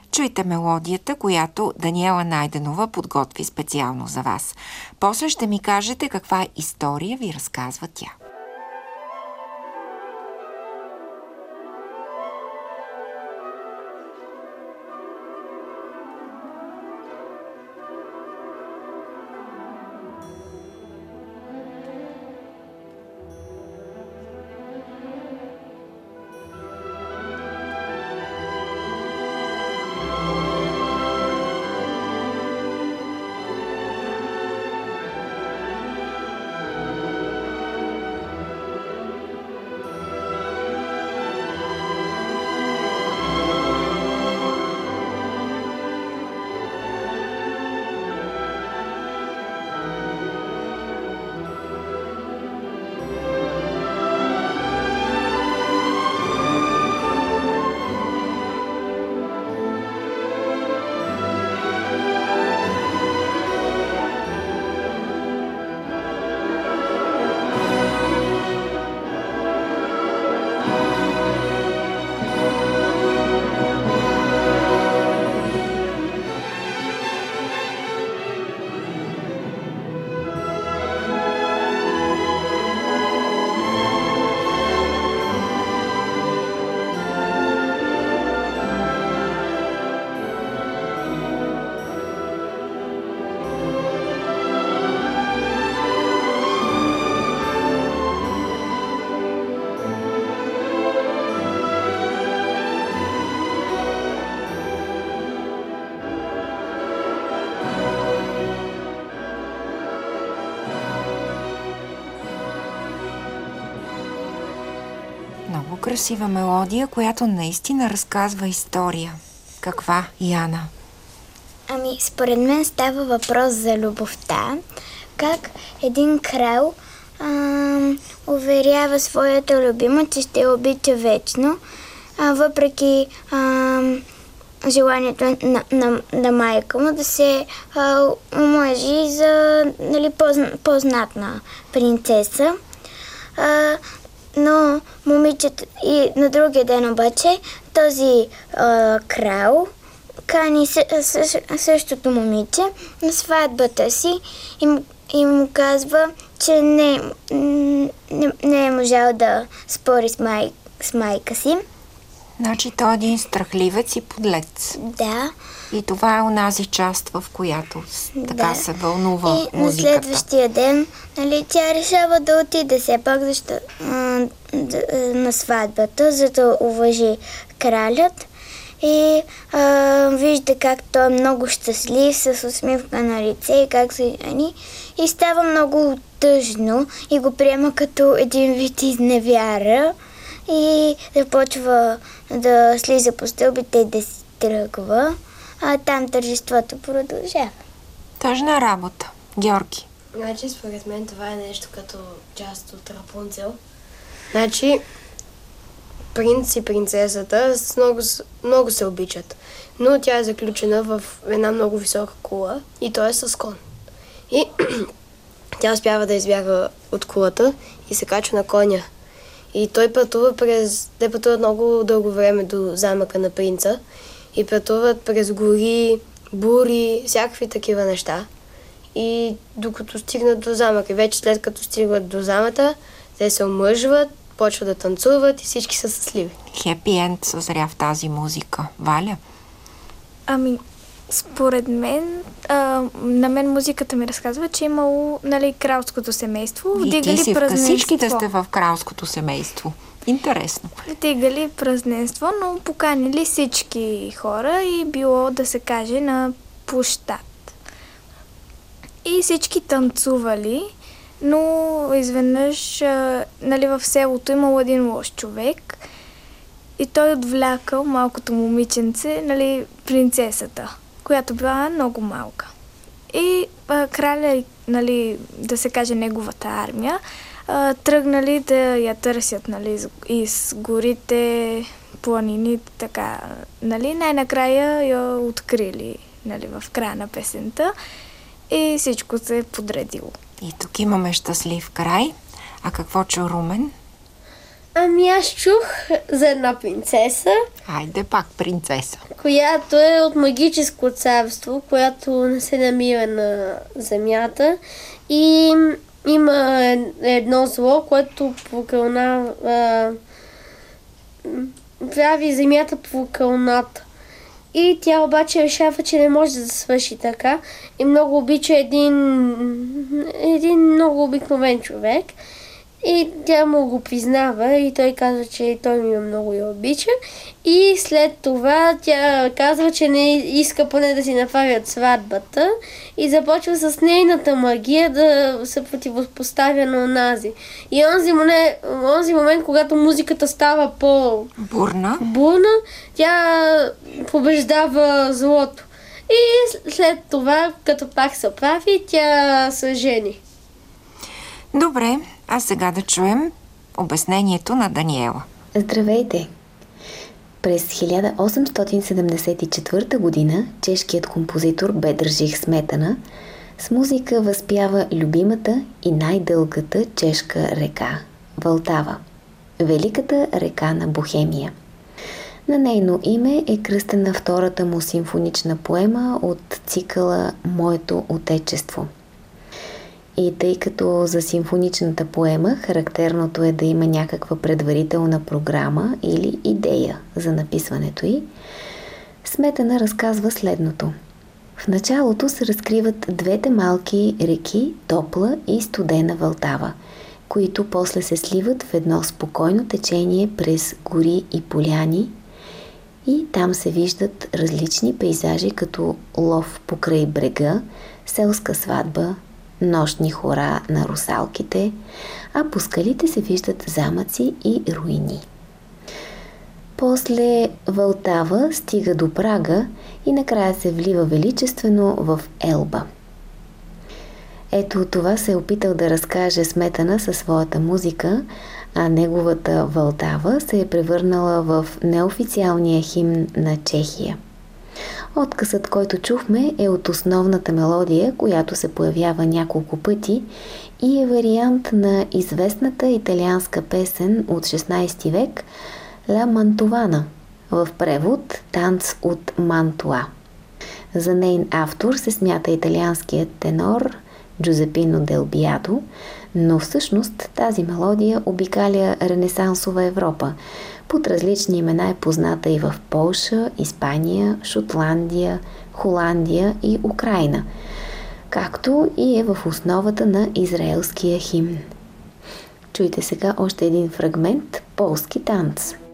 Чуйте мелодията, която Даниела Найденова подготви специално за вас. После ще ми кажете каква история ви разказва тя. Много красива мелодия, която наистина разказва история. Каква, Яна? Според мен става въпрос за любовта. Как един крал уверява своята любима, че ще я обича вечно, въпреки желанието на майка му да се омъжи за по-знатна принцеса. Но момичето и на другия ден обаче този крал кани същото момиче на сватбата си и му казва, че не е можал да спори с майка си. Значи той е един страхливец и подлец. Да. И това е онази част, в която така се вълнува и музиката. На следващия ден, тя решава да отиде все пак на сватбата, за да уважи кралят. И вижда как той е много щастлив, с усмивка на лице и как се жени. И става много тъжно и го приема като един вид изневяра. И започва да слиза по стълбите и да си тръгва. А там тържеството продължава. Тъжна работа. Георги. Значи, според мен това е нещо като част от Рапунцел. Значи, принц и принцесата много се обичат, но тя е заключена в една много висока кула и той е с кон. И тя успява да избяга от кулата и се качва на коня. И той те пътуват много дълго време до замъка на принца и пътуват през гори, бури, всякакви такива неща. И докато стигнат до замъка, и вече след като стигат до замъка, те се омъжват, почват да танцуват и всички са щастливи. Хепи енд съзря в тази музика. Валя? Според мен, на мен музиката ми разказва, че имало кралското семейство. И ти си всичките сте в кралското семейство. Интересно. Вдигали празненство, но поканили всички хора и било да се каже на площад. И всички танцували, но изведнъж в селото имало един лош човек и той отвлякал малкото момиченце, принцесата, която била много малка. И краля, да се каже неговата армия, тръгнали да я търсят из горите, планините, така. Най-накрая я открили в края на песента и всичко се е подредило. И тук имаме щастлив край. А какво чу Румен? Ами аз чух за една принцеса, Хайде пак, принцеса. която е от магическо царство, която не се намира на земята и има едно зло, което прави земята покълната. И тя обаче решава, че не може да свърши така и много обича един много обикновен човек. И тя му го признава и той казва, че той ми много я обича. И след това тя казва, че не иска поне да си направят сватбата и започва с нейната магия да се противопоставя на онази. И онзи момент, когато музиката става Бурна. тя побеждава злото. И след това, като пак се прави, тя се жени. Добре, а сега да чуем обяснението на Даниела. Здравейте! През 1874 година чешкият композитор Бедржих Сметана с музика възпява любимата и най-дългата чешка река – Вълтава, великата река на Бохемия. На нейно име е кръстена втората му симфонична поема от цикъла «Моето отечество». И тъй като за симфоничната поема характерното е да има някаква предварителна програма или идея за написването й, Сметана разказва следното. В началото се разкриват двете малки реки Топла и Студена Вълтава, които после се сливат в едно спокойно течение през гори и поляни и там се виждат различни пейзажи като лов покрай брега, селска сватба, нощни хора на русалките, а по скалите се виждат замъци и руини. После Вълтава стига до Прага и накрая се влива величествено в Елба. Ето това се е опитал да разкаже Сметана със своята музика, а неговата Вълтава се е превърнала в неофициалния химн на Чехия. Откъсът, който чухме, е от основната мелодия, която се появява няколко пъти и е вариант на известната италианска песен от 16 век «Ла Мантована», в превод «Танц от Мантуа». За нейн автор се смята италианският тенор Джузепино Дел Биадо, но всъщност тази мелодия обикаля ренесансова Европа. Под различни имена е позната и в Полша, Испания, Шотландия, Холандия и Украйна, както и е в основата на израелския химн. Чуйте сега още един фрагмент полски танц.